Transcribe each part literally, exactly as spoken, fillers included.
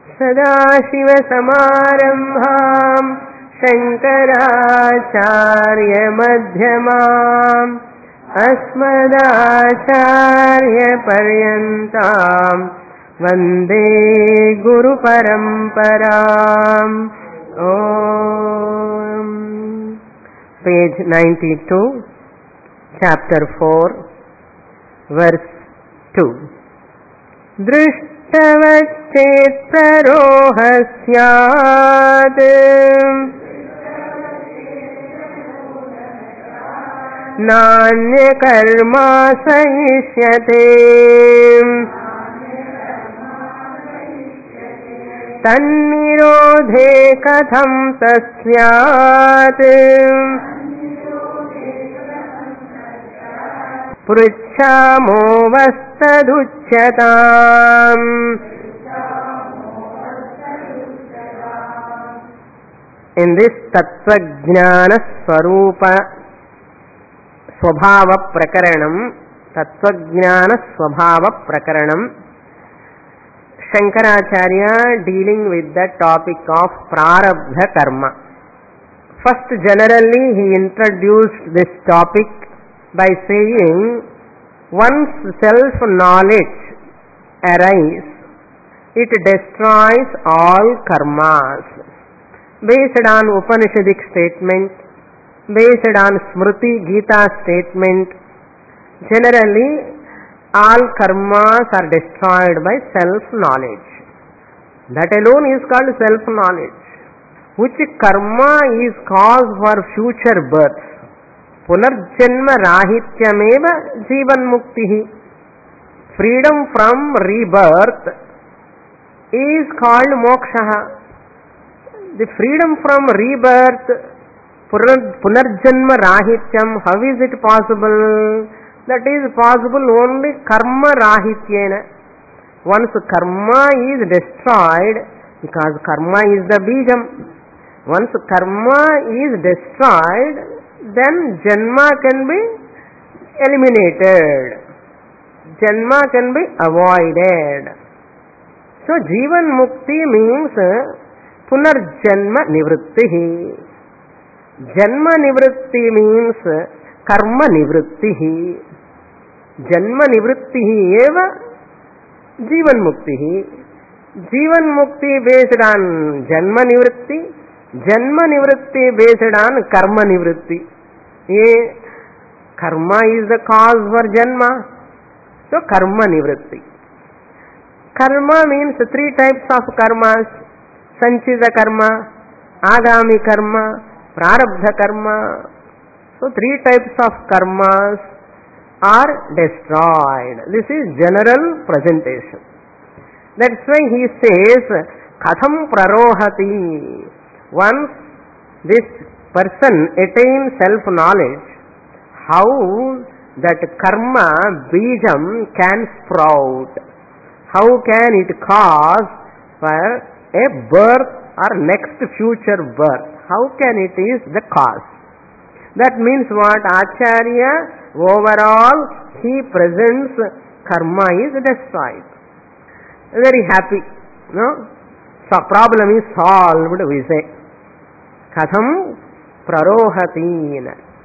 सदाशिवसमारम्भाम् शङ्कराचार्यमध्यमाम् अस्मदाचार्यपर्यन्ताम् वन्दे गुरुपरम्पराम्. Om. Page ninety-two, chapter four, verse two. दृष्टवच्चेत् प्ररोहः स्यात् नान्यकर्मा सहिष्यते तन्निरोधे कथं तस्यात् पृच्छामो वस्तदुच्यताम्. In this Tattvajnana Swarupa Swabhava Prakaranam, Tattvajnana Swabhava Prakaranam, Shankaracharya dealing with the topic of Prarabdha Karma. First, generally he introduced this topic by saying once self-knowledge arises, it destroys all karmas. Based on Upanishadic statement, based on Smriti Gita statement, generally all karmas are destroyed by self-knowledge. That alone is called self-knowledge. Which karma is cause for future birth? Punarjanma rahityameva jivan muktihi. Freedom from rebirth is called moksha. The freedom from rebirth, punarjanma rahityam, how is it possible? That is possible only karma rahityena. Once karma is destroyed, because karma is the bijam, once karma is destroyed, then janma can be eliminated, janma can be avoided. So jivan mukti means punarjanma nivrittihi. Janma nivritti means karma nivrittihi. Janma nivrittihi eva jivan muktihi. Jivan mukti based on janma nivritti, janma nivritti based on karma nivritti. Ye karma is the cause for janma, so karma nivritti. Karma means three types of karmas: sanchita karma, agami karma, prarabdha karma. So three types of karmas are destroyed. This is general presentation. That's why he says katham prarohati. Once this person attains self-knowledge, how that karma bijam can sprout, how can it cause for a birth or next future birth, how can it is the cause. That means what? Acharya overall he presents karma is destroyed. Very happy, no? So problem is solved, we say. Katham prarohati.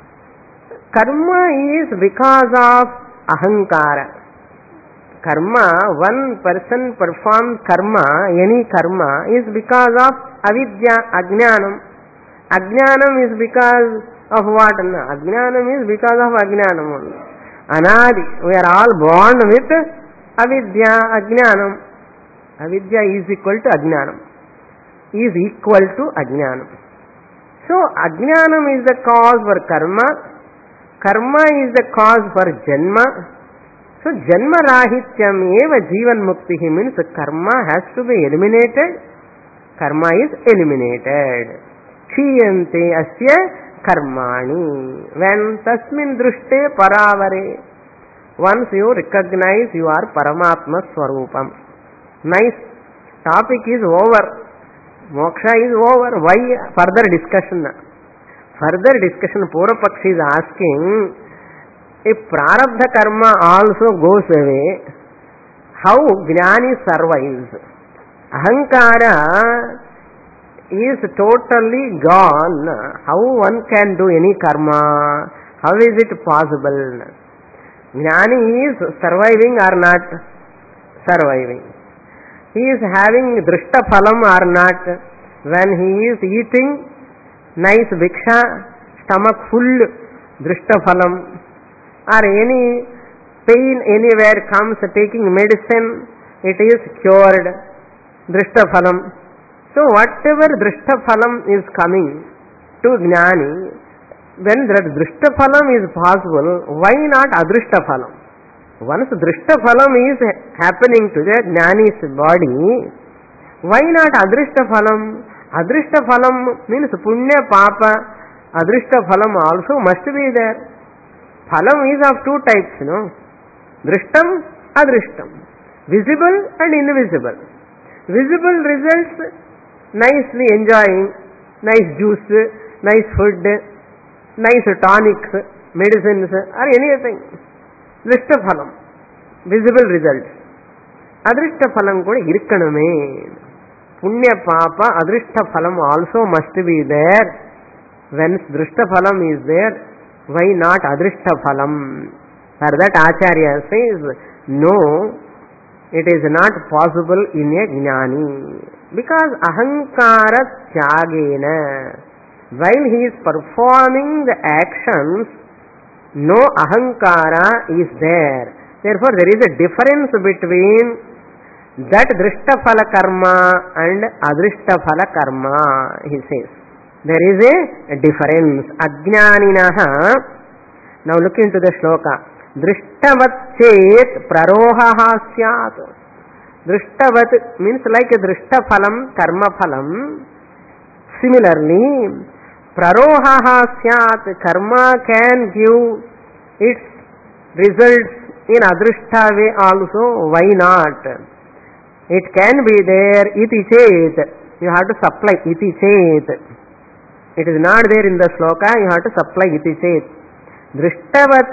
Karma is because of ahankara. Karma, one person performs karma, any karma, is because of avidya, ajnanam. Ajnanam is because of what? Ajnanam is because of ajnanam. Anadi, we are all born with avidya, ajnanam. Avidya is equal to ajnanam. Is equal to ajnanam. So, ajnanam is the cause for karma. Karma is the cause for janma. So, janma rahityam eva jivan muktihi means karma has to be eliminated. Karma is eliminated. Kshiyante asya karmani. When tasmin drushte paravare. Once you recognize you are Paramatma Swarupam. Nice. Topic is over. Moksha is over. Why further discussion? Further discussion, Purapakshi is asking, if Prarabdha karma also goes away, how Jnani survives? Ahankara is totally gone. How one can do any karma? How is it possible? Jnani is surviving or not surviving. He is having drishta phalam or not. When he is eating nice bhiksha, stomach full, drishta phalam, or any pain anywhere comes, taking medicine, it is cured, drishta phalam. So whatever drishta phalam is coming to jnani, when that drishta phalam is possible, why not adrishta phalam? Once drishta phalam is happening to the jnani's body, why not adrishta phalam? Adrishta phalam means punya papa, adrishta phalam also must be there. Phalam is of two types, you know. Drishtam, adrishtam. Visible and invisible. Visible results, nicely enjoying, nice juice, nice food, nice tonics, medicines, or anything. Drishta phalam, visible results. Adrishta phalam kuda irkaname. Punya papa, adrishta phalam also must be there. When drishta phalam is there, why not adrishta phalam? For that Acharya says, no, it is not possible in a jnani. Because ahankara tyagena, while he is performing the actions, no ahankara is there. Therefore, there is a difference between that drishta phala karma and adrishta phala karma, he says. There is a difference. Ajnaninaha. Now look into the shloka. Drishtavat chet prarohaha syat. Drishtavat means like a drishta phalam, karma phalam. Similarly, prarohaha syat, karma can give its results in adrishta way also. Why not? It can be there, iti chet. You have to supply iti chet. It is not there in the shloka, you have to supply iti chet. Drishtavat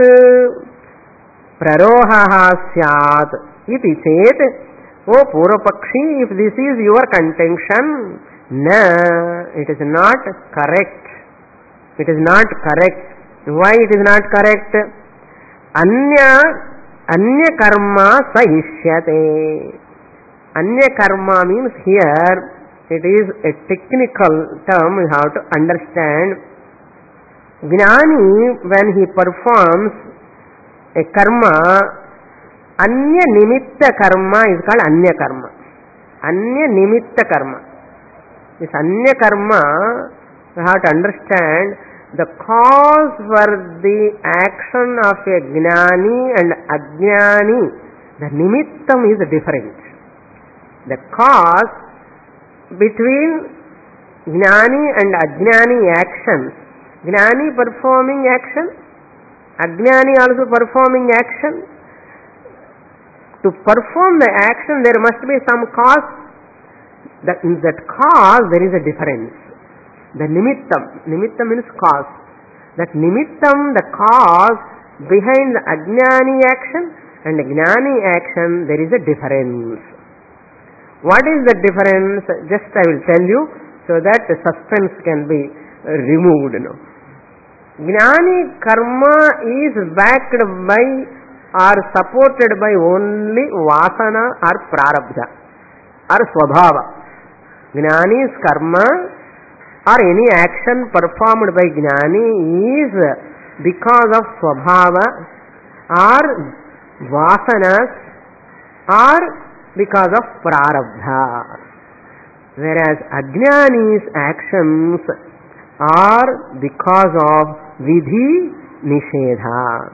prarohaha syat iti chet. O Purvapakshi, if this is your contention, na, it is not correct. It is not correct. Why it is not correct? Anya, anya karma sahishyate. Anya karma means here, it is a technical term you have to understand. Jnani, when he performs a karma, anya nimitta karma is called anya karma. Anya nimitta karma. This anya karma, you have to understand the cause for the action of a jnani and ajnani. The nimittam is different. The cause between jnani and ajnani actions, jnani performing action, ajnani also performing action. To perform the action there must be some cause. That in that cause there is a difference. The nimittam, nimittam means cause. That nimittam, the cause behind the ajnani action and jnani action, there is a difference. What is the difference? Just I will tell you so that the suspense can be removed. You know. Jnani karma is backed by or supported by only vasana or prarabdha or swabhava. Jnani's karma or any action performed by jnani is because of swabhava or vasanas or because of prarabdha. Whereas ajnani's actions are because of vidhi nishedha.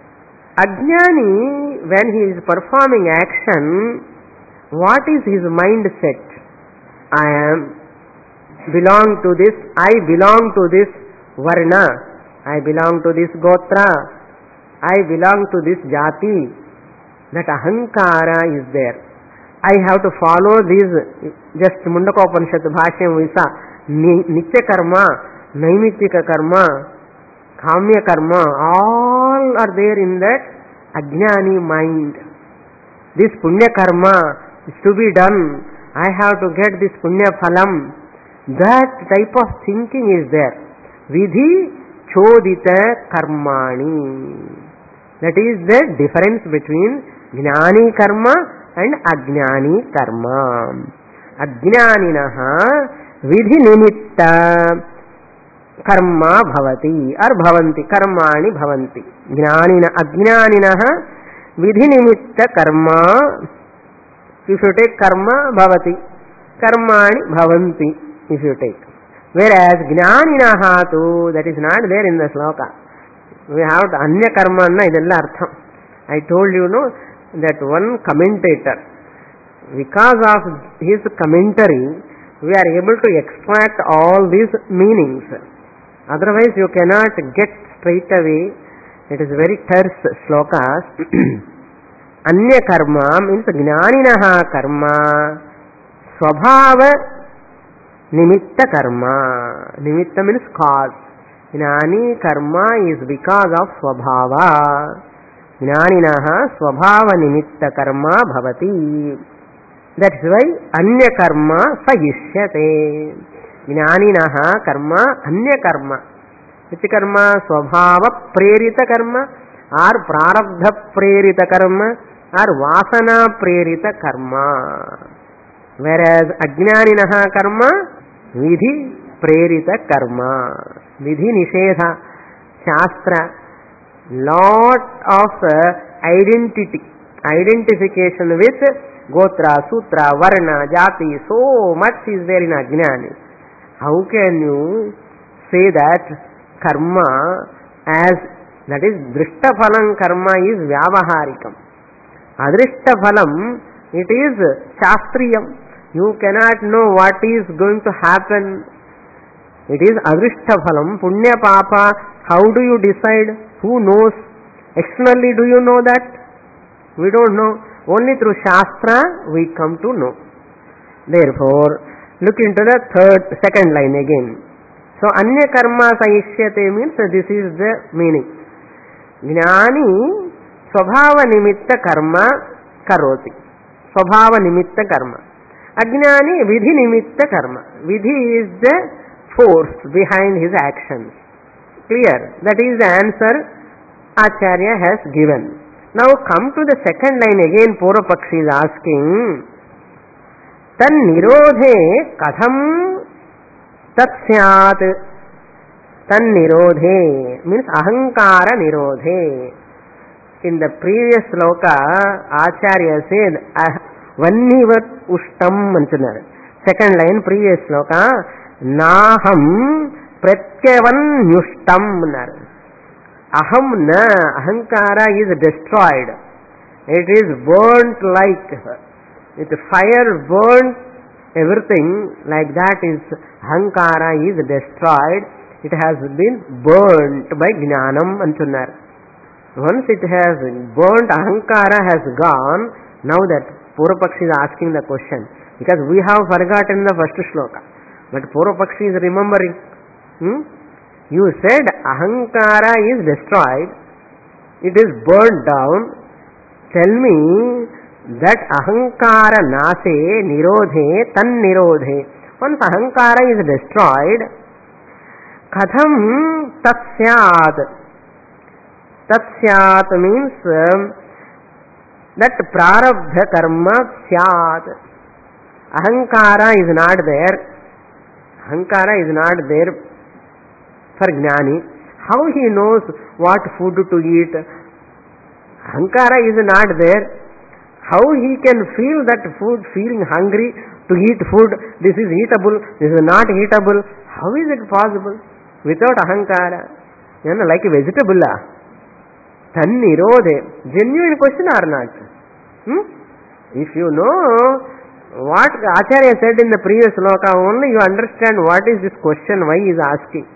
Ajnani, when he is performing action, what is his mindset? I am belong to this, I belong to this varna, I belong to this gotra, I belong to this jati. That ahankara is there. I have to follow these, just Mundakopanishad Bhashyam Visa, Nitya karma, Naimittika karma, Kamya karma, all are there in that ajnani mind. This punya karma is to be done I have to get this punya phalam. That type of thinking is there. Vidhi chodita karmani. That is the difference between jnani karma and ajnani karma. Ajnaninaha vidhi nimitta karma bhavati or bhavanti, karmani bhavanti. Jnanina ajnaninaha vidhi nimitta karma. If you take karma bhavati, karmani bhavanti if you take. Whereas jnaninaha tu, that is not there in the sloka. We have to anya karma anna idella artham. I told you no that one commentator, because of his commentary, we are able to extract all these meanings. Otherwise you cannot get straight away. It is very terse slokas. Anya karma means jnaninaha karma swabhava nimitta karma. Nimitta means cause. Jnani karma is because of swabhava. Jnaninaha swabhava nimitta karma bhavati. That's why anya karma sayishyate. Jnaninaha karma anya karma. Which karma? Swabhava prerita karma or prarabdha prerita karma or vasana prerita karma. Whereas ajnaninaha karma vidhi prerita karma. Vidhi nishedha shastra, lot of uh, identity, identification with gotra, sutra, varna, jati, so much is there in ajnani. How can you say that karma as, that is drishta phalam karma is vyavaharikam. Adrishta phalam, it is shastriyam. You cannot know what is going to happen. It is adrishta phalam, punya papa. How do you decide? Who knows? Externally do you know that? We don't know. Only through shastra we come to know. Therefore, look into the third, second line again. So, anya karma sayishyate means this is the meaning. Jnani swabhava nimitta karma karoti. Swabhava nimitta karma. Ajnani vidhi nimitta karma. Vidhi is the force behind his actions. Clear? That is the answer Acharya has given. Now come to the second line again. Purva Pakshi is asking, tan nirodhe katham tat syat. Tan nirodhe means ahankara nirodhe. In the previous sloka, Acharya said vannivat ushtam antunar. Second line, previous sloka, naham pratyavan yushtam anar. Aham na, ahankara is destroyed. It is burnt like, with fire burnt everything, like that is ahankara is destroyed. It has been burnt by jnanam antunar. Once it has burnt, ahankara has gone. Now that Purva Pakshi is asking the question, because we have forgotten the first shloka, but Purva Pakshi is remembering. Hmm? You said ahankara is destroyed, it is burned down. Tell me that ahankara nase nirodhe tan nirodhe. Once ahankara is destroyed, katham tatsyat. Tatsyat means um, that prarabdha karma syat. Ahankara is not there. Ahankara is not there for jnani. How he knows what food to eat? Ahankara is not there. How he can feel that food, feeling hungry to eat food? This is eatable, this is not eatable. How is it possible without ahankara? You know, like a vegetable. Tan nirodhe. Genuine question or not? Hmm? If you know what Acharya said in the previous sloka, only you understand what is this question, why he is asking.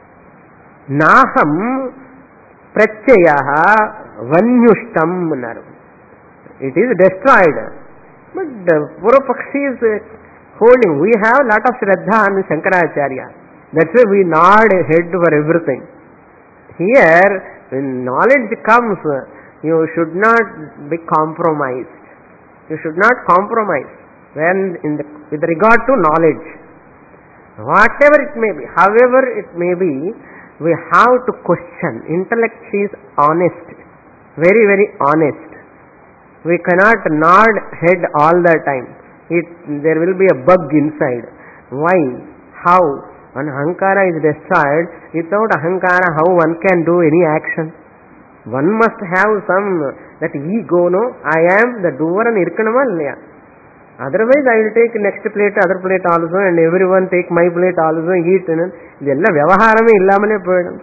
Naham pratyayaha vanyushtam naru. It is destroyed. But the Purva Pakshi is holding. We have lot of Shraddha on Shankaracharya. That's why we nod head for everything. Here, when knowledge comes, you should not be compromised. You should not compromise. when in the, with regard to knowledge, whatever it may be, however it may be, we have to question. Intellect is honest, very very honest. We cannot nod head all the time. It, there will be a bug inside. Why? How? When ahankara is destroyed, without ahankara how one can do any action? One must have some, that ego, no, I am the doer and irkanama illaya. Otherwise I will take next plate, other plate also, and everyone take my plate also, eat. Idella vyavaharame illamale poyadam.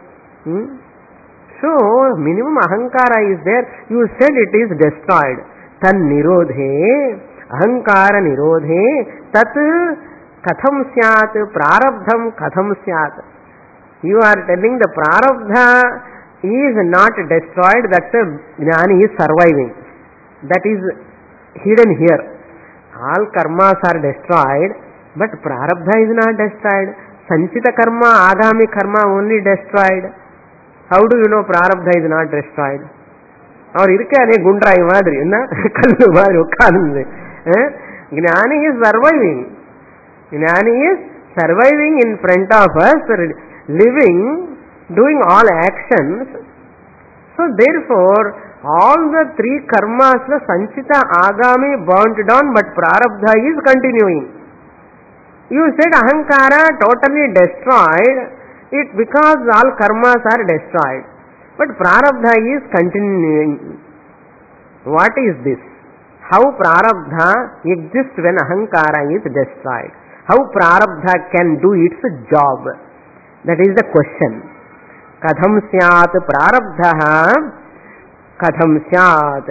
So minimum ahankara is there. You said it is destroyed. Tan nirodhe, ahankara nirodhe, tat katham syat, prarabdham katham syat. You are telling the prarabdha is not destroyed, that the jnani is surviving. That is hidden here. All karmas are destroyed, but prarabdha is not destroyed. Sanchita karma, agami karma only destroyed. How do you know prarabdha is not destroyed? Or irkane gundrai madri, na kallu madri ukkanunde. Jnani is surviving. Jnani is surviving in front of us, living, doing all actions. So therefore, all the three karmas, the sanchita, agami, burnt down, but prarabdha is continuing. You said ahankara totally destroyed, it because all karmas are destroyed, but prarabdha is continuing. What is this? How prarabdha exists when ahankara is destroyed? How prarabdha can do its job? That is the question. Katham syat prarabdha, katham syat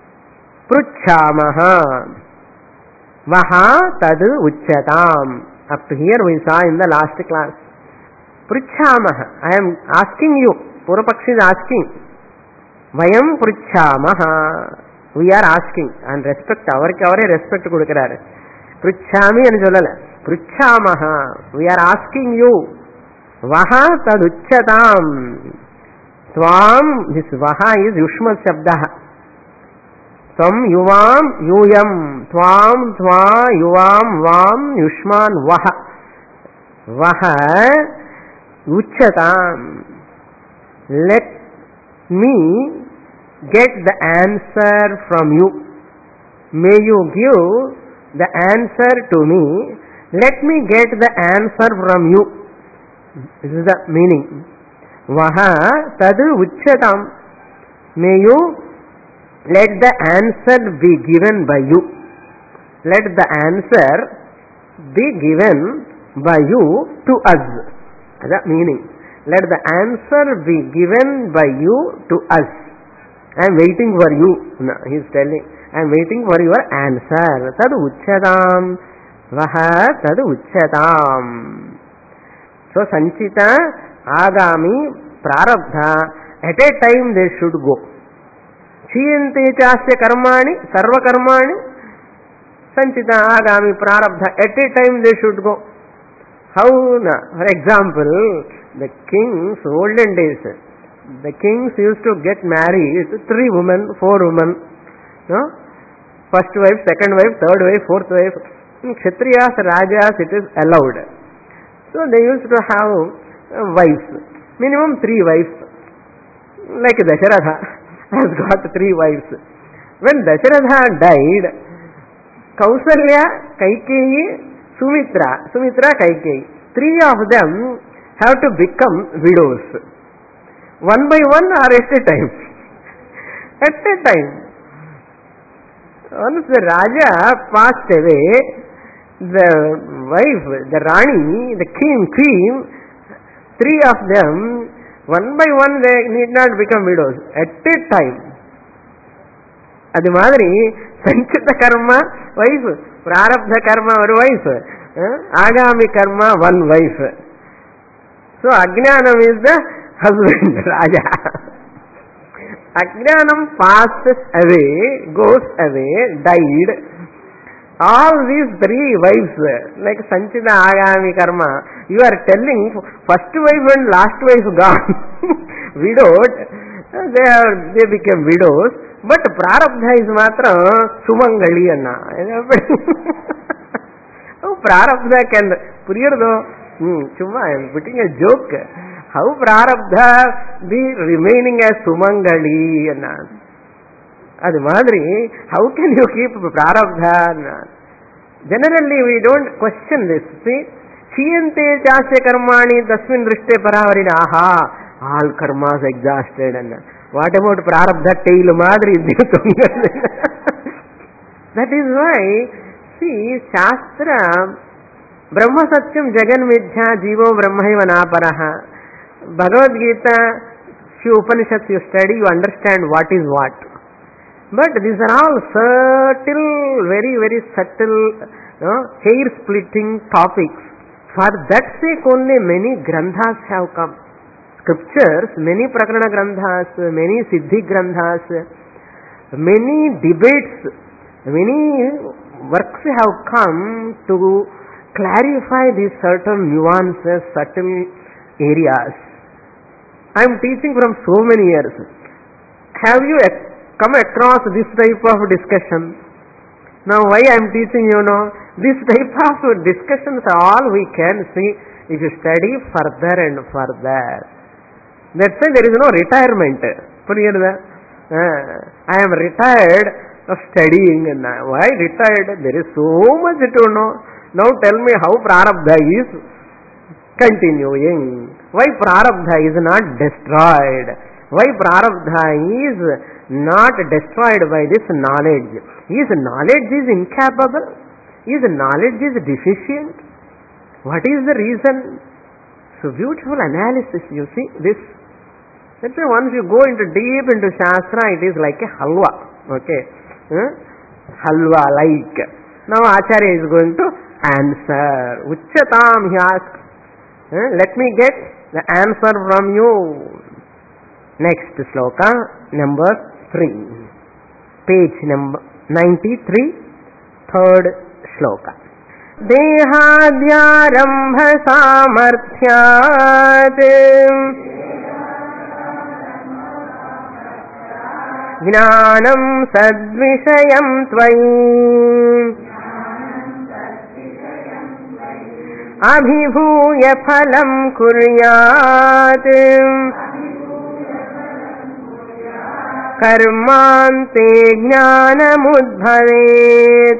pruchhamaha vaha tad uchyatam. Up to here we saw in the last class. Pruchhamaha, I am asking you. Purvapakshi is asking. Vayam pruchhamaha, we are asking. And respect, avarki avare respect kodukkaru. Pruchhami ani sollala. Pruchhamaha, we are asking you. Vaha tad uchyatam. Tvam, this vaha is yushma shabdah. Tvam yuvam yuyam. Tvam tva yuvam vam yushman vaha. Vaha uchyatam. Let me get the answer from you. May you give the answer to me. Let me get the answer from you. This is the meaning. Vaha tad uchyatam. May you let the answer be given by you. Let the answer be given by you to us. That meaning. Let the answer be given by you to us. I am waiting for you. No, he is telling. I am waiting for your answer. Tad uchyatam. Vaha tad uchyatam. So sanchita, agami, prarabdha, at a time they should go. Chiyante chasya karmani, sarva karmani, sanchita, agami, prarabdha, at a time they should go. How? Na? For example, the kings, olden days, the kings used to get married to three women, four women. No? First wife, second wife, third wife, fourth wife. In Kshatriyas, Rajas, it is allowed. So they used to have uh, wives, minimum three wives. Like Dasharatha has got three wives. When Dasharatha died, Kausalya, Kaikeyi, Sumitra, Sumitra, Kaikeyi, three of them have to become widows. One by one or at a time? At a time. Once the Raja passed away, the wife, the Rani, the king, queen, three of them, one by one they need not become widows. At a time. Adi madri, sanchita karma, wife, prarabdha karma, one wife, agami karma, one wife. So Ajnanam is the husband, Raja. Ajnanam passes away, goes away, died. All these three wives, like sanchita, agami, karma, you are telling first wife and last wife gone, widowed, they are they became widows, but prarabdha is matra sumangali anna. prarabdha can, puriyardo, chumma, I am putting a joke. How prarabdha be remaining as sumangali? Adi madri, how can you keep prarabdha? Generally we don't question this. See, chiyante chasya karmani tasmin drishte paravarina, aha, all karmas exhausted. And what about prarabdha tail madri? That is why, see, Shastra, Brahma Satyam Jagan Midhya Jivo Brahmaiva Naparaha. Bhagavad Gita, few Upanishads you study, you understand what is what. But these are all subtle, very, very subtle, you know, hair-splitting topics. For that sake only many granthas have come. Scriptures, many Prakarana granthas, many Siddhi granthas, many debates, many works have come to clarify these certain nuances, subtle areas. I am teaching from so many years. Have you come across this type of discussion? Now why I am teaching you know, this type of discussions are all we can see if you study further and further. That's why there is no retirement. I am retired of studying. Why retired? There is so much to know. Now tell me how prarabdha is continuing. Why prarabdha is not destroyed? Why prarabdha is not destroyed by this knowledge? Is knowledge is incapable? Is knowledge is deficient? What is the reason? So beautiful analysis, you see this. That's why once you go into deep into Shastra, it is like a halwa. Okay, huh? Halwa like. Now Acharya is going to answer. Uchatam he asks. Huh? Let me get the answer from you. Next sloka, number three. Page number ninety-three, third sloka. Dehadyarambha samarthyat Jnanam sadvishayam tvayi Abhibhuya phalam kuryat Karmante jnanamudbhavet.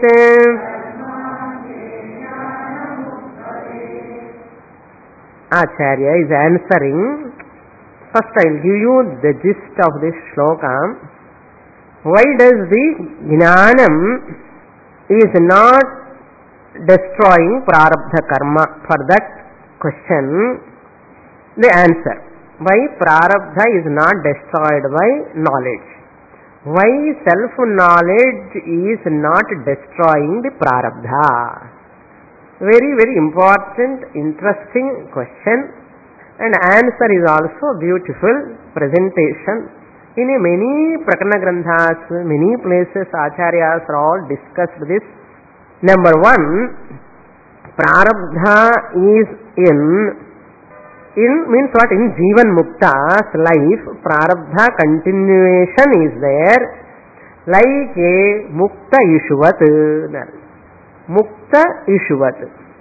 Acharya is answering. First I will give you the gist of this shloka. Why does the jnanam is not destroying prarabdha karma? For that question, the answer. Why prarabdha is not destroyed by knowledge? Why self-knowledge is not destroying the prarabdha? Very, very important, interesting question. And answer is also beautiful presentation. In many Prakarana Granthas, many places Acharyas are all discussed this. Number one, prarabdha is in, in means what? In Jivan Mukta's life, prarabdha continuation is there, like a Mukta Ishuvat. Mukta Ishuvat.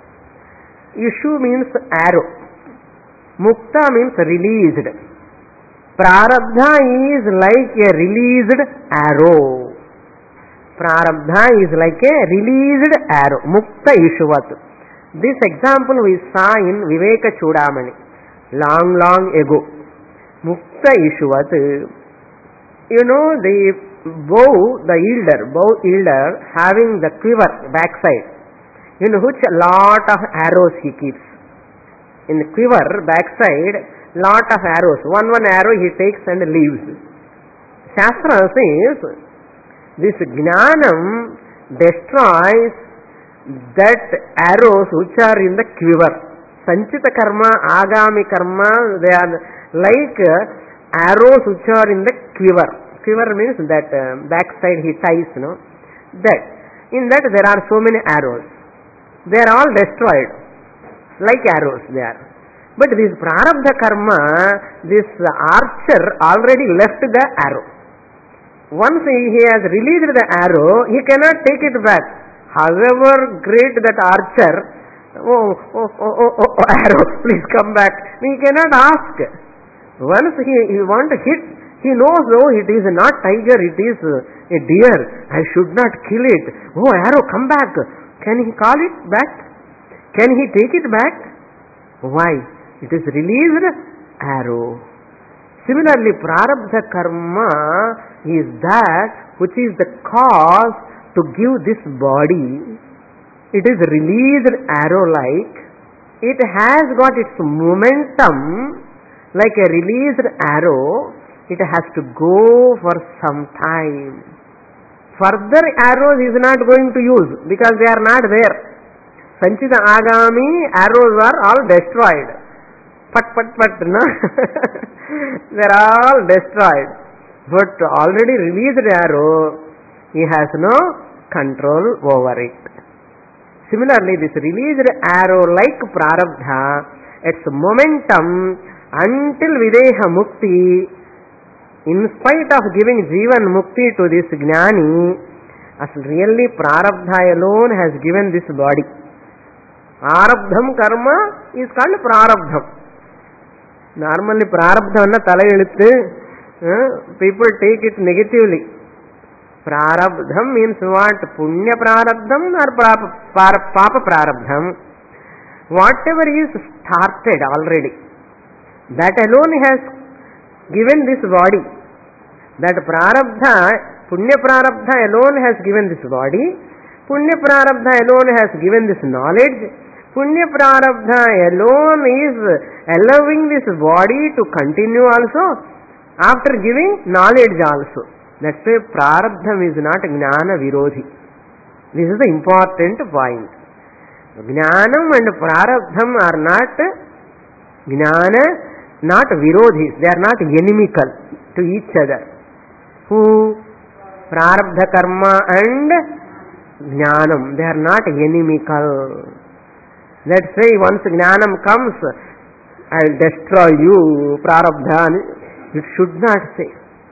Ishu means arrow. Mukta means released. Prarabdha is like a released arrow. Prarabdha is like a released arrow. Mukta Ishuvat. This example we saw in Viveka Chudamani long, long ago. Mukta Ishuvat. You know the bow, the yielder, bow yielder having the quiver backside, in which a lot of arrows he keeps. In the quiver backside, lot of arrows. One one arrow he takes and leaves. Shastra says this jnanam destroys that arrows which are in the quiver. Sanchita karma, agami karma, they are like arrows which are in the quiver. Quiver means that uh, backside he ties, no? That. In that there are so many arrows. They are all destroyed. Like arrows they are. But this prarabdha karma, this archer already left the arrow. Once he has released the arrow, he cannot take it back. However great that archer, oh, oh, oh, oh, oh, oh arrow, please come back. He cannot ask. Once he, he want to hit, he knows, oh, it is not tiger, it is a deer. I should not kill it. Oh, arrow, come back. Can he call it back? Can he take it back? Why? It is released arrow. Similarly, prarabdha karma is that which is the cause to give this body. It is released arrow-like. It has got its momentum like a released arrow. It has to go for some time. Further arrows is not going to use because they are not there. Sanchita agami arrows are all destroyed. Pat pat pat, no? They are all destroyed. But already released arrow, he has no control over it. Similarly, this released arrow like prarabdha, its momentum until videha mukti, in spite of giving jivan mukti to this jnani, as really prarabdha alone has given this body. Arabdham karma is called prarabdham. Normally prarabdha anna tala eluttu, people take it negatively. Prarabdham means what? Punya prarabdham or papa prarabdham. Whatever is started already, that alone has given this body. That prarabdha, punya prarabdha alone has given this body. Punya prarabdha alone has given this knowledge. Punya prarabdha alone is allowing this body to continue also after giving knowledge also. That's why prarabdham is not jnana virodhi. This is the important point. Jnanam and prarabdham are not jnana, not virodhis. They are not inimical to each other. Who? Prarabdha karma and jnanam. They are not inimical. Let's say once jnanam comes, I will destroy you, prarabdha. It should not say.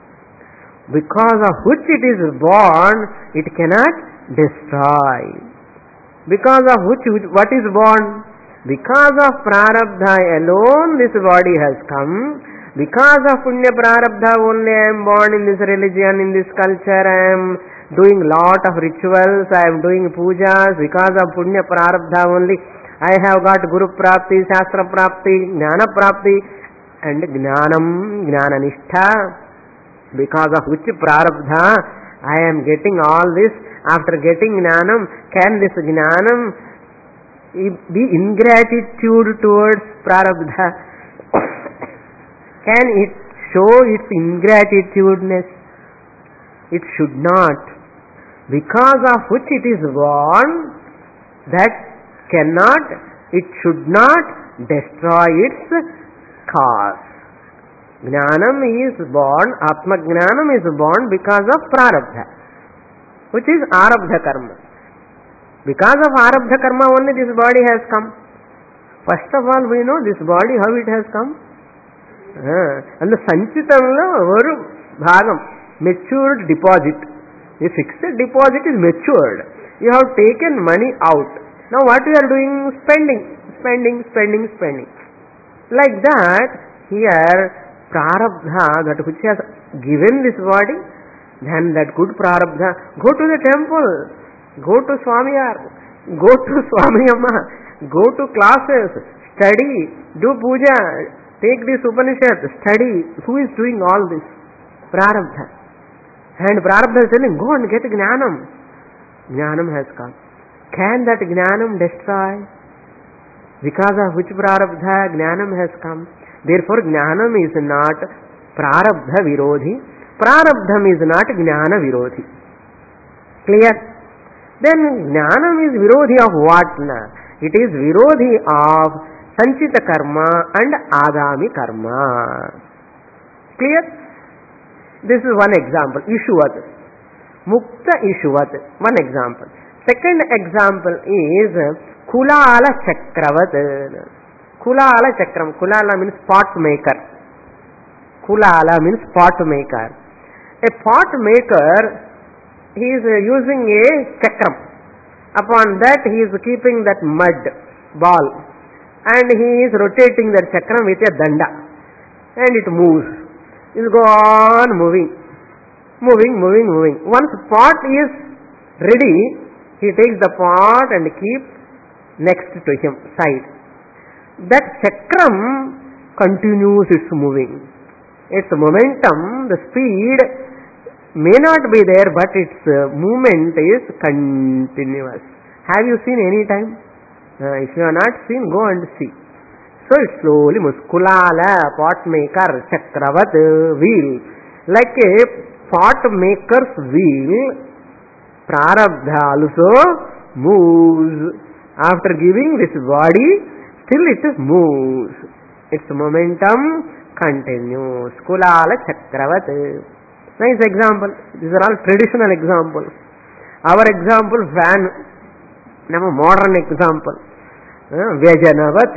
Because of which it is born, it cannot destroy. Because of which, what is born? Because of prarabdha alone this body has come. Because of punya prarabdha only I am born in this religion, in this culture, I am doing lot of rituals, I am doing pujas. Because of punya prarabdha only I have got guru prapti, shastra prapti, jnana prapti and jnanam, jnana nishtha. Because of which prarabdha I am getting all this. After getting jnanam, can this jnanam be ingratitude towards prarabdha? Can it show its ingratitudeness? It should not. Because of which it is born, that cannot, it should not destroy its cause. Jnanam is born, Atma Jnanam is born because of prarabdha, which is arabdha karma. Because of arabdha karma only this body has come. First of all we know this body how it has come. And the sanchitamlo varu bhagam, matured deposit. A fixed deposit is matured. You have taken money out. Now what you are doing? Spending, spending, spending, spending. Like that, here prarabdha, that which has given this body, then that good prarabdha, go to the temple, go to Swamiyar, go to Swamiyamma, go to classes, study, do puja, take this Upanishad, study. Who is doing all this? Prarabdha. And prarabdha is telling, go and get jnanam. Jnanam has come. Can that jnanam destroy? Because of which prarabdha jnanam has come. Therefore, jnanam is not prarabdha virodhi. Prarabdham is not jnana virodhi. Clear? Then jnanam is virodhi of what? Na? It is virodhi of sanchita karma and agami karma. Clear? This is one example. Ishuvat. Mukta Ishuvat. One example. Second example is Kulala Chakravat. Kulala Chakram. Kulala means pot maker. Kulala means pot maker. A pot maker, he is using a chakram. Upon that he is keeping that mud ball and he is rotating that chakram with a danda and it moves. It go on moving, moving, moving, moving. Once pot is ready, he takes the pot and keeps next to him, side. That chakram continues its moving. Its momentum, the speed may not be there, but its uh, movement is continuous. Have you seen any time? Uh, if you have not seen, go and see. So it slowly moves. Kulala, pot maker, chakravat, wheel. Like a pot maker's wheel, prarabdha also moves. After giving this body, still it moves. Its momentum continues. Kulala, chakravat. Nice example. These are all traditional examples. Our example, fan. Now modern example. Vyajanavat.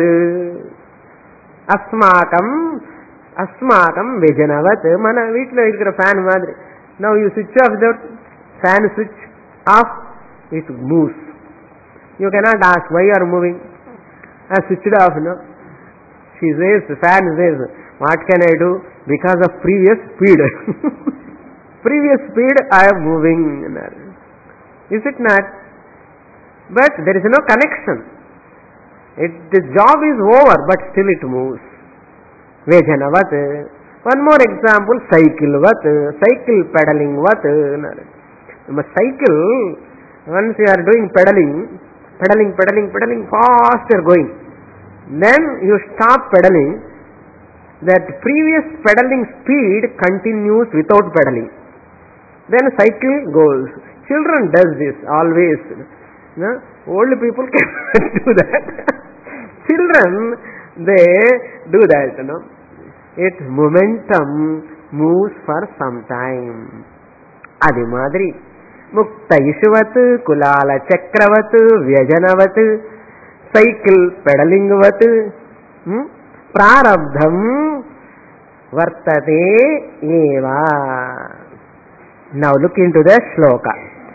Asmakam. Asmakam Vyajanavat. Mana veetlo ikkada fan madri. Now you switch off the fan switch off, it moves. You cannot ask why you are moving. I switched off, no? She says, the fan says, what can I do? Because of previous speed. Previous speed I am moving. Is it not? But there is no connection. It, the job is over, but still it moves. Vejanavat. One more example, cycle vat. Cycle pedaling vat. Cycle, once you are doing pedaling, pedaling, pedaling, pedaling, fast you are going. Then you stop pedaling. That previous pedaling speed continues without pedaling. Then cycle goes. Children does this always. No? Old people cannot do that. Children, they do that. No? Its momentum moves for some time. Adi madri. Mukta Ishvat, Kulala Chakravat, Vyajanavat, cycle pedaling vat, hmm? Prarabdham vartate eva. Now look into the shloka.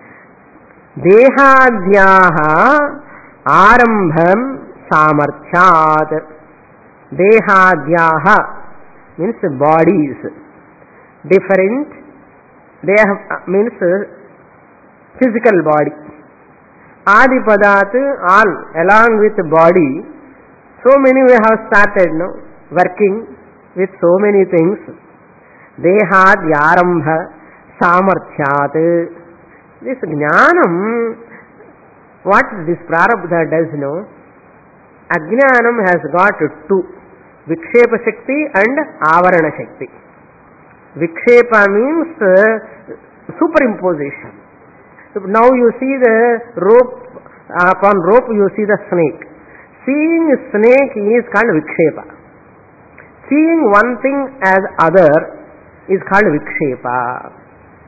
Dehadhyaha arambham samarthyat. Dehadhyaha means bodies. Different. Deha means physical body. Adipadat, all along with body. So many we have started now working with so many things. Dehadhyarambha samarthyat. This jnanam, what this prarabdha does now, ajnanam has got two, vikshepa shakti and avarana shakti. Vikshepa means uh, superimposition. So now you see the rope, upon rope you see the snake. Seeing snake is called vikshepa. Seeing one thing as other is called vikshepa.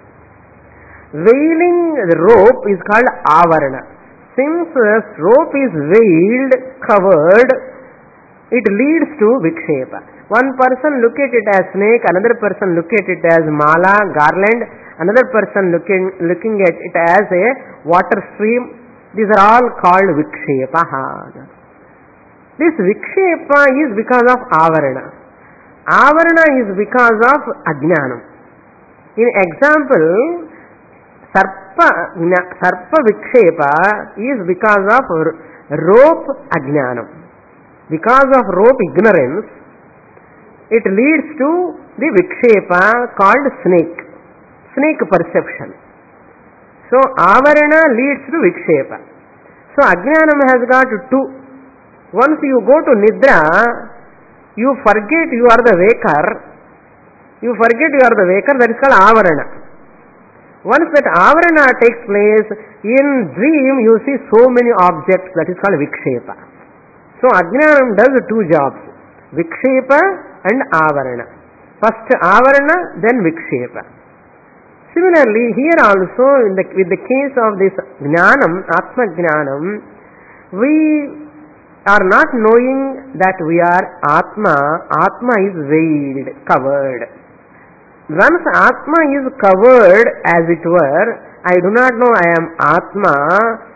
Veiling the rope is called avarana. Since the rope is veiled, covered, it leads to vikshepa. One person look at it as snake, another person look at it as mala, garland, another person looking looking at it as a water stream. These are all called vikshepa. This vikshepa is because of avarana. Avarana is because of ajnanam. In example, sarpa, sarpa vikshepa is because of rope ajnanam. Because of rope ignorance, it leads to the vikshepa called snake. Snake perception. So avarana leads to vikshepa. So ajnanam has got two. Once you go to nidra, you forget you are the waker. You forget you are the waker, that is called avarana. Once that avarana takes place, in dream you see so many objects, that is called vikshepa. So ajnanam does two jobs, vikshepa and avarana. First avarana, then vikshepa. Similarly, here also in the, with the case of this jnanam, atma jnanam, we are not knowing that we are Atma. Atma is veiled, covered. Once Atma is covered, as it were, I do not know I am Atma,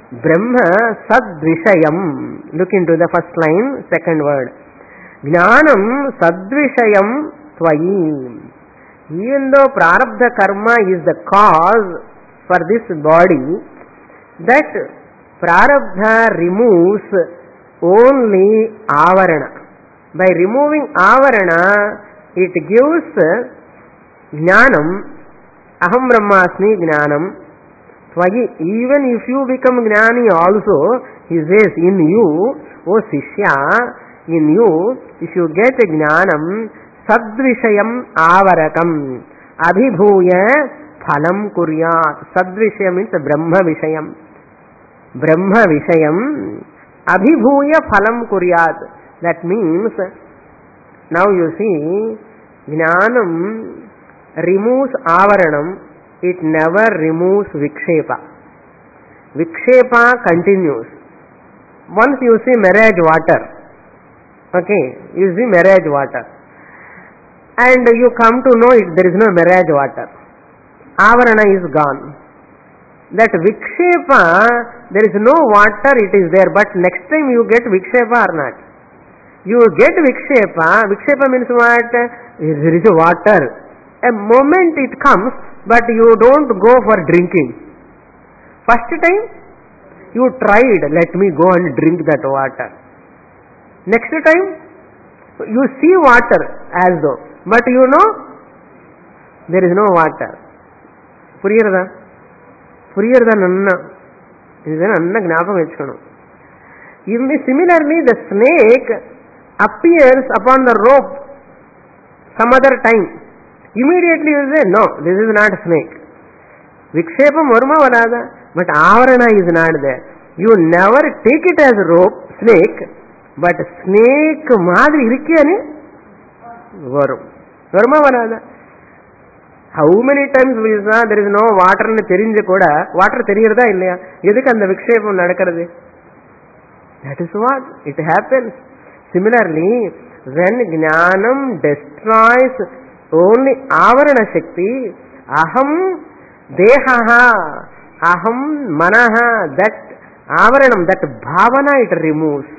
Brahma Sadvishayam. Look into the first line, second word. Jnanam Sadvishayam Tvayi. Even though Prarabdha Karma is the cause for this body, that Prarabdha removes only Avarana. By removing Avarana, it gives Jnanam, Aham Brahmasmi Jnanam, Tvayi. Even if you become Jnani also, he says, in you, O Sishya, in you, if you get Jnanam, Sadvishayam Avarakam, Abhibhuya Phalam Kuryat. Sadvishayam means Brahma Vishayam. Brahma Vishayam, Abhibhuya Phalam Kuryat. That means, now you see, Jnanam removes Avaranam, it never removes Vikshepa. Vikshepa continues. Once you see marriage water, okay, you see marriage water, and you come to know it, there is no marriage water. Avarana is gone. That Vikshepa, there is no water, it is there, but next time you get Vikshepa or not? You get Vikshepa. Vikshepa means what? There is water. A moment it comes, but you don't go for drinking. First time, you tried, let me go and drink that water. Next time, you see water as though, but you know, there is no water. Puriyarada? Puriyarada nanna. Idana nanna gnapam vechukonu. Similarly, the snake appears upon the rope some other time. Immediately you say, no, this is not a snake. Vikshepam varma varada, but avarana is not there. You never take it as a rope, snake, but snake madri irikkyani varum. Varma varada. How many times we saw there is no water in the terinja koda, water theriyarda illaya? Edukku and the vikshepam nadakkuradhu? That is what it happens. Similarly, when Jnanam destroys only Avarana Shakti, Aham Dehaha, Aham Manaha, that Avaranam, that Bhavana it removes.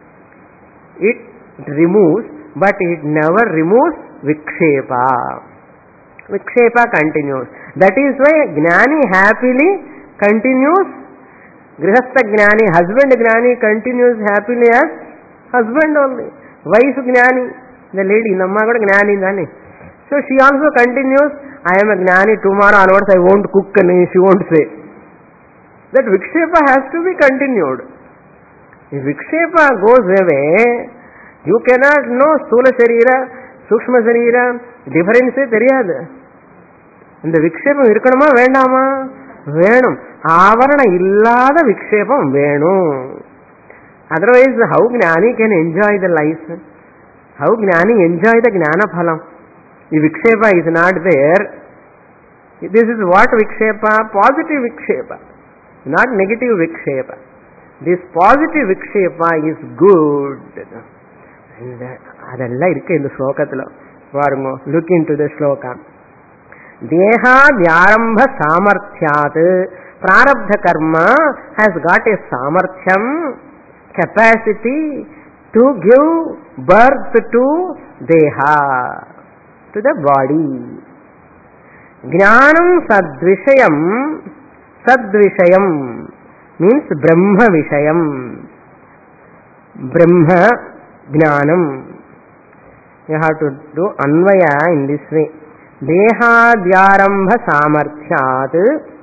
It removes, but it never removes Vikshepa. Vikshepa continues. That is why Jnani happily continues. Grihastha Jnani, husband Jnani continues happily as husband only. Wife Jnani, the lady, Namma got Jnani Jnani. So she also continues, I am a Jnani, tomorrow onwards I won't cook, and she won't say. That Vikshepa has to be continued. If Vikshepa goes away, you cannot know Sthula Sharira, Sukshma Sharira, difference theriyadu. And the Vikshepam irukkanuma vendama? Venum. Avarana illada Vikshepam venum. Otherwise, how Jnani can enjoy the life? How Jnani enjoy the Jnana phalam? If Vikshepa is not there, this is what Vikshepa? Positive Vikshepa, not negative Vikshepa. This positive Vikshepa is good. And adella irukku in the slokathula. Varumo, look into the sloka. Deha vyarambha samarthyat. Prarabdha karma has got a samarthyam, capacity to give birth to deha, to the body. Jnanam sadvishayam, sadvishayam means Brahma Vishayam. Brahma Jnanam. You have to do Anvaya in this way. Dehadyarambha samarthyat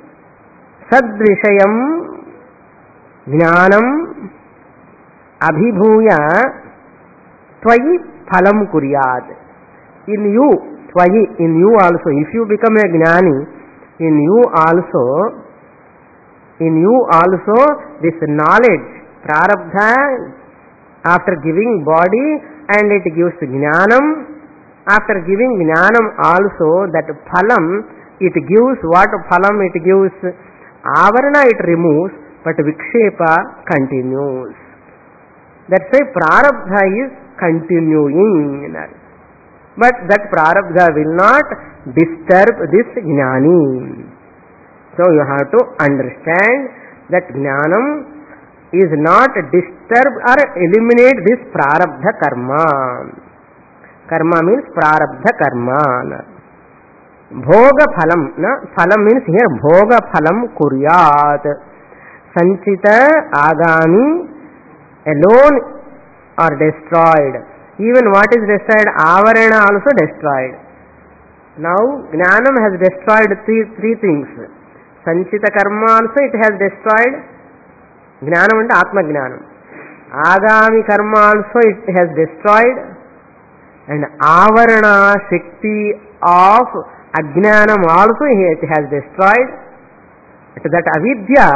sadvishayam Jnanam abhibhuya tvayi phalam kuryat. In you, tvayi, in you also, if you become a Jnani, in you also, in you also this knowledge, prarabdha, after giving body, and it gives Jnanam. After giving Jnanam also, that phalam, it gives what phalam it gives? Avarana it removes, but Vikshepa continues. That's why prarabdha is continuing. But that prarabdha will not disturb this Jnani. So you have to understand that jnanam is not disturb or eliminate this prarabdha karma. Karma means prarabdha karma. Bhoga phalam, na phalam means here bhoga phalam kuryat. Sanchita agami alone are destroyed. Even what is destroyed, avarana also destroyed. Now jnanam has destroyed three, three things. Sanchita karma also it has destroyed. Jnanam and atma jnanam. Agami karma also it has destroyed. And avarana shakti of ajnanam also it has destroyed. That avidya,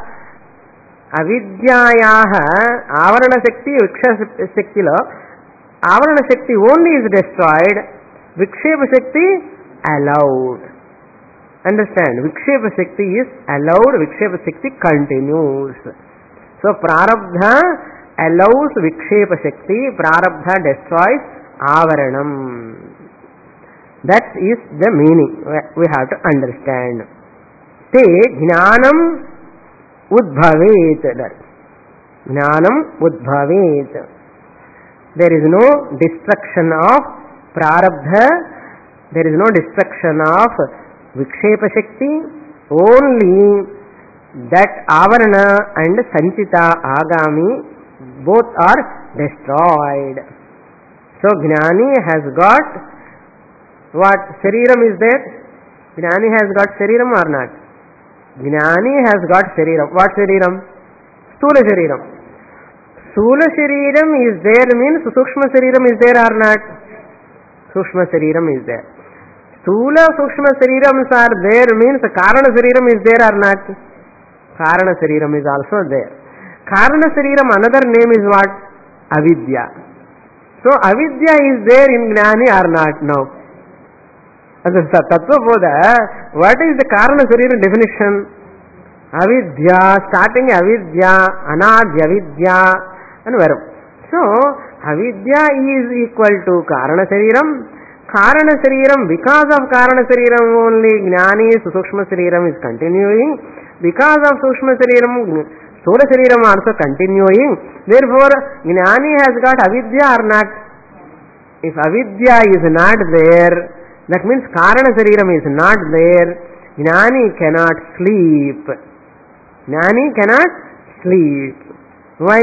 avidyayaha avarana shakti vikshepa shakti lo avarana shakti only is destroyed, vikshepa shakti allowed. Understand, vikshepa shakti is allowed, vikshepa shakti continues. So prarabdha allows vikshepa shakti, prarabdha destroys avaranam. That is the meaning we have to understand. Te jnanam udbhavet. Jnanam udbhavet. There is no destruction of prarabdha, there is no destruction of vikshepa shakti, only that avarana and sanchita agami both are destroyed. So jnani has got what? Shariram is there? Jnani has got shariram or not? Jnani has got shariram. What shariram? Sthula shariram. Sthula shariram is there means sukshma shariram is there or not? Sukshma shariram is there. Sthula sukshma sharirams are there means karana shariram is there or not? Karana shariram is also there. Karana shariram, another name is what? Avidya. So avidya is there in jnani or not now? Tattva Bodha, what is the karana shariram definition? Avidya, starting avidya, anadya avidya and verb. So avidya is equal to karana shariram. Karana shariram, because of karana shariram only jnani sukshma shariram is continuing. Because of sukshma shariram, sthula shariram also continuing. Therefore jnani has got avidya or not? If avidya is not there, that means karana shariram is not there, jnani cannot sleep. Jnani cannot sleep. Why?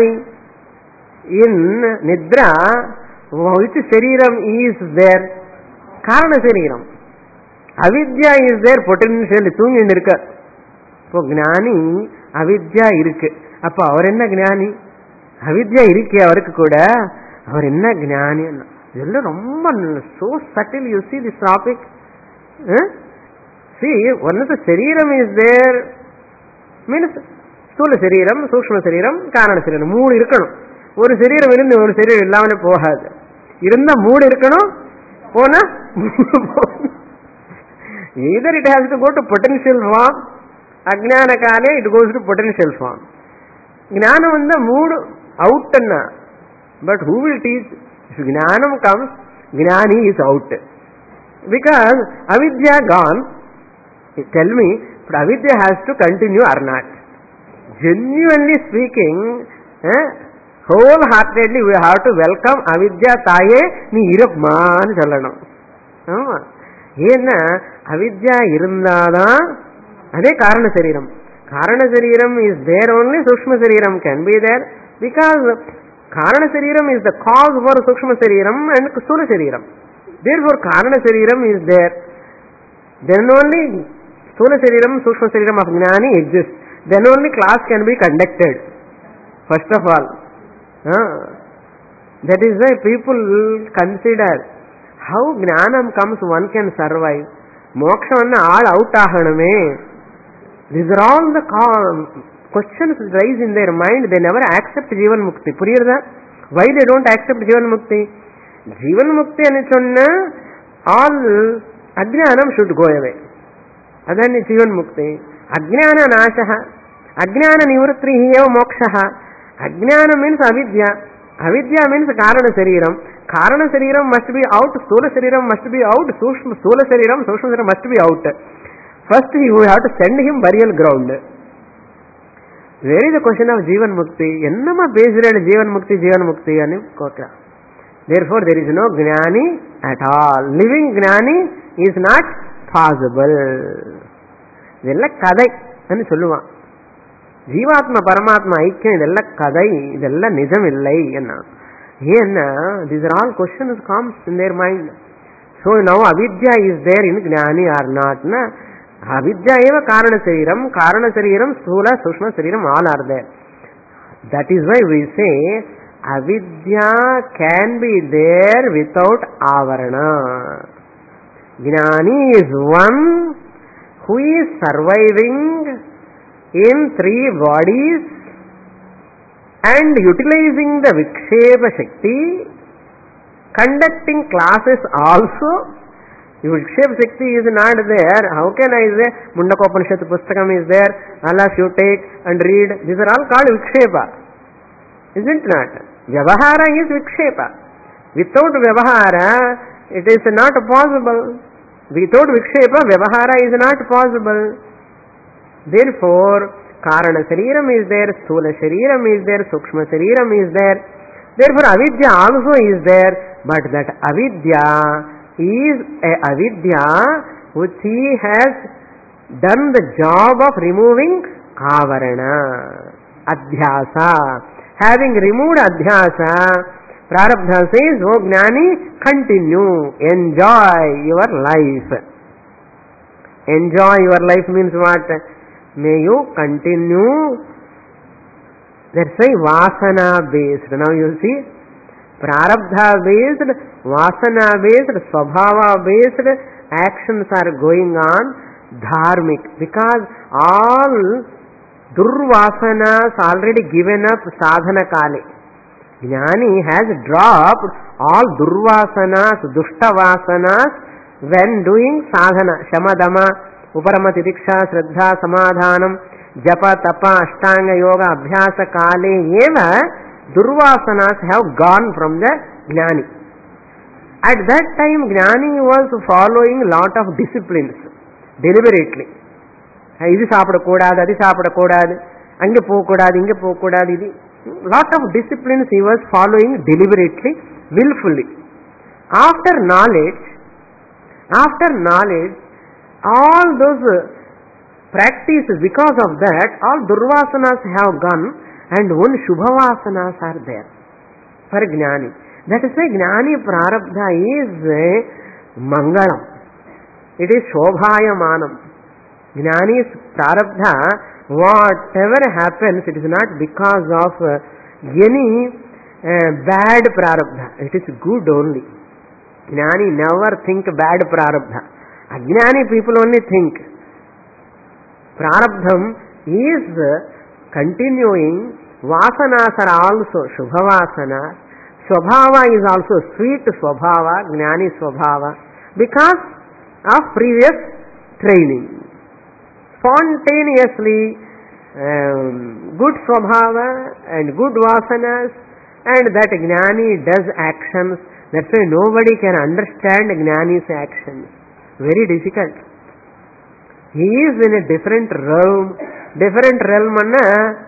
In nidra, which shariram is there? Karana shariram. Avidya is there potentially, தூங்கிட்டு இருக்க. இப்போ ஞானி அவித்யா இருக்கு. அப்போ அவர் என்ன ஞானி? அவித்யா இருக்கே அவருக்கு கூட, அவர் என்ன ஞானி? இதெல்லாம் ரொம்ப so subtle. You see this topic? Huh? See, one of the shariram is there means sthula shariram, sukshma shariram, karana shariram. மூணு இருக்கணும். ஒரு சரீரம் இருந்து ஒரு சரீரம் இல்லாமலே போகாது. இருந்தா மூணு இருக்கணும், போனா either it has to go to potential form, ajnana kale it goes to potential form. Jnana vanda mood out anna, but who will teach? If jnanam comes, jnani is out, because avidya gone. Tell me, but avidya has to continue or not? Genuinely speaking, eh, wholeheartedly we have to welcome avidya taye nee irukma nu sollanum. Ama ஏன்னா அவித்யா இருந்தாதான் அதே காரண சரீரம். காரண சரீரம் is there only, sukshma sariram can be there, because karana sariram is the cause for sukshma sariram and sthula sariram. Therefore karana sariram is there, then only sthula sariram, sukshma sariram of jnani exists, then only class can be conducted. First of all, uh, that is why people consider how jnanam comes one can survive. Moksha vanna all out ahaname. These are all the questions rise in their mind. They never accept Jivan Mukti. Puriyarda? Why they don't accept Jivan Mukti? Jivan Mukti ani sonna all ajnanam should go away. Adani Jivan Mukti. Ajnana nashaha. Ajnana nivritrihi eva mokshaha. Ajnana means avidya. Avidya means karana sariram. Karana sariram must be out, sthula sariram must be out, sukshma sthula sariram, sukshma sariram must be out. First we have to send him burial ground. Where is the question of Jivan Mukti? Ennama based on Jivan Mukti, Jivan Mukti ani kota. Therefore, there is no Gnani at all. Living Gnani is not possible. Idella kadai ani solluvan. Jivatma Paramatma Aikyam idella kadai, idella nijamillai enna. Enna, these are all questions comes in their mind. So now avidya is there in Gnani or not? Na? Avidya eva Karana Sariram, Karana Sariram, Sthula, Sushma Sariram, all are there. That is why we say avidya can be there without avarana. Gnani is one who is surviving in three bodies and utilizing the Vikshepa Shakti, conducting classes also. Vikshepa Shakti is not there. How can I say Mundakopanishad Pustakam is there, unless you take and read? These are all called Vikshepa. Isn't not? Vyavahara is Vikshepa. Without Vyavahara, it is not possible. Without Vikshepa, Vyavahara is not possible. Therefore, Karana Shariram is there, Sthula Shariram is there, Sukshma Shariram is there. Therefore, Avidya also is there, but that Avidya is a Avidya which he has done the job of removing Avarana, Adhyasa. Having removed Adhyasa, Prarabdha says, O Gnani, continue, enjoy your life. Enjoy your life means what? May you continue. That's why Vasana based. Now you see, Prarabdha based, Vasana based, Swabhava based actions are going on, dharmic. Because all Durvasanas already given up sadhana kale. Jnani has dropped all Durvasanas, Dushtavasanas when doing sadhana. Shamadama, Uparamati Diksha, Shraddha, Samadhanam, Japa, Tapa, Ashtanga Yoga, Abhyasa Kale, eva Durvasanas have gone from the Gnani. At that time, Gnani was following lot of disciplines deliberately. ఇది సాపడకూడదు, అది సాపడకూడదు, అంగ పోకూడదు, ఇంగ పోకూడదు, ఇది lot of disciplines he was following deliberately, willfully. After knowledge, after knowledge, all those practices, because of that, all Durvasanas have gone and only Shubhavasanas are there for Gnani. That is why Gnani Prarabdha is Mangalam. It is Shobhayamanam. Gnani's Prarabdha, whatever happens, it is not because of uh, any uh, bad Prarabdha. It is good only. Gnani never think bad Prarabdha. Ajnani people only think. Prarabdham is continuing. Vasanas are also Shubhavasana. Swabhava is also sweet Swabhava, Gnani Swabhava, because of previous training. Spontaneously um, good Swabhava and good Vasanas, and that Gnani does actions. That's why nobody can understand Gnani's actions. Very difficult. He is in a different realm. Different realm anna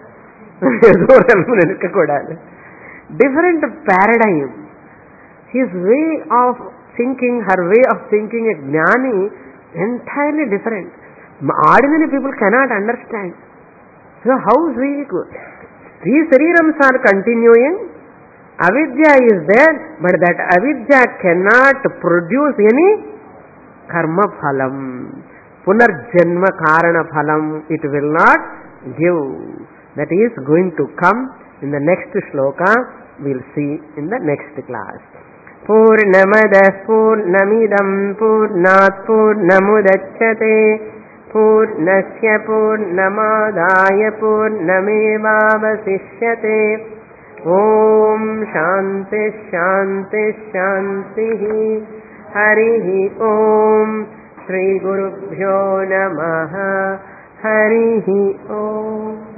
different paradigm. His way of thinking, her way of thinking, a Gnani, entirely different. Ordinary people cannot understand. So how is he good? Three sarirams are continuing. Avidya is there, but that avidya cannot produce any karma phalam. Punarjanma karana phalam. It will not give. That is going to come in the next shloka. We'll see in the next class. Purnamadah purnamidam purnat purnamudachyate Purnasya Purnamadaya Purnamevavasishyate. Om Shanti Shanti Shanti. Harihi Om. Shri Gurubhyo Namaha. Harihi Om.